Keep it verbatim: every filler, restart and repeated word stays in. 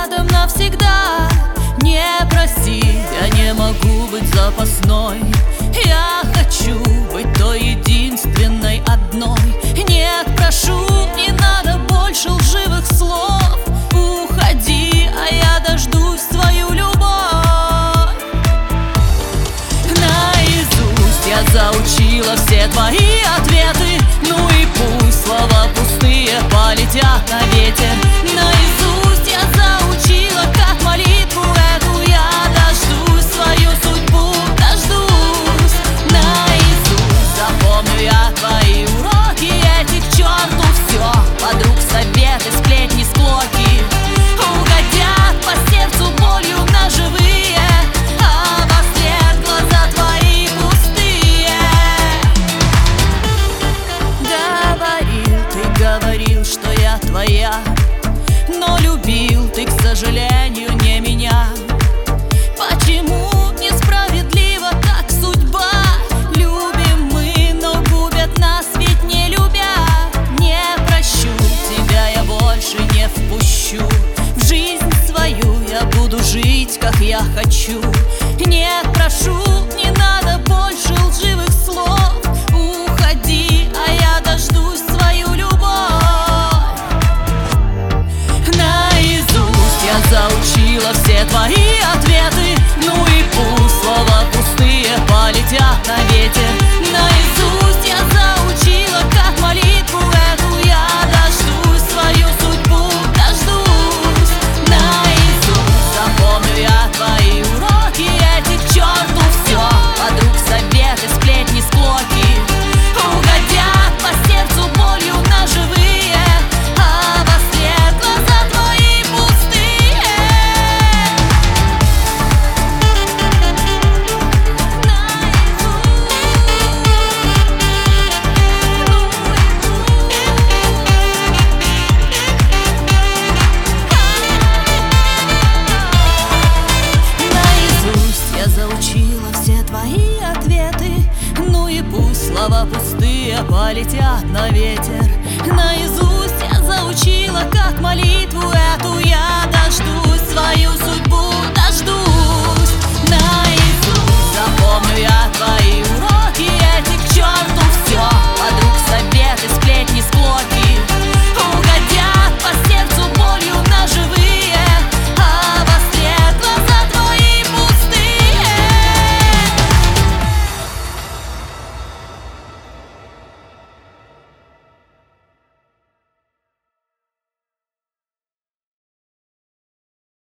рядом навсегда. Не проси, я не могу быть запасной. Я хочу быть той единственной одной. Нет, прошу, не надо больше лживых слов. Уходи, а я дождусь твою любовь. Наизусть я заучила все твои ответы. Ну и пусть слова пустые полетят на ветер. Наизусть я заучила, как молитву эту. Я дождусь свою судьбу, дождусь. Наизусть запомню я твои уроки. Эти к черту все, подруг советы, сплетни, склоки угодят по сердцу болью ножевые, а во след глаза твои пустые. Говорил, ты говорил, что я твоя, но любил ты, к сожалению, не меня. Почему несправедлива так судьба? Любим мы, но губят нас ведь не любя. Не прощу тебя, я больше не впущу в жизнь свою. Я буду жить, как я хочу. Нет, прошу, не надо больше лживых слов. Уходи, а я дождусь свою любовь. Наизусть я заучила все твои ответы. Ну и пусть слова пустые полетят на ветер. Наизусть я заучила, как молитву эту. Я дождусь свою судьбу, дождусь. Наизусть запомню я твои уроки. Эти к черту все, подруг советы, сплетни, склоки угодят по сердцу болью ножевые, а во след глаза твои пустые. Наизусть я заучила все твои ответы. Ну и пусть слова пустые полетят на ветер. Наизусть я заучила, как молиться.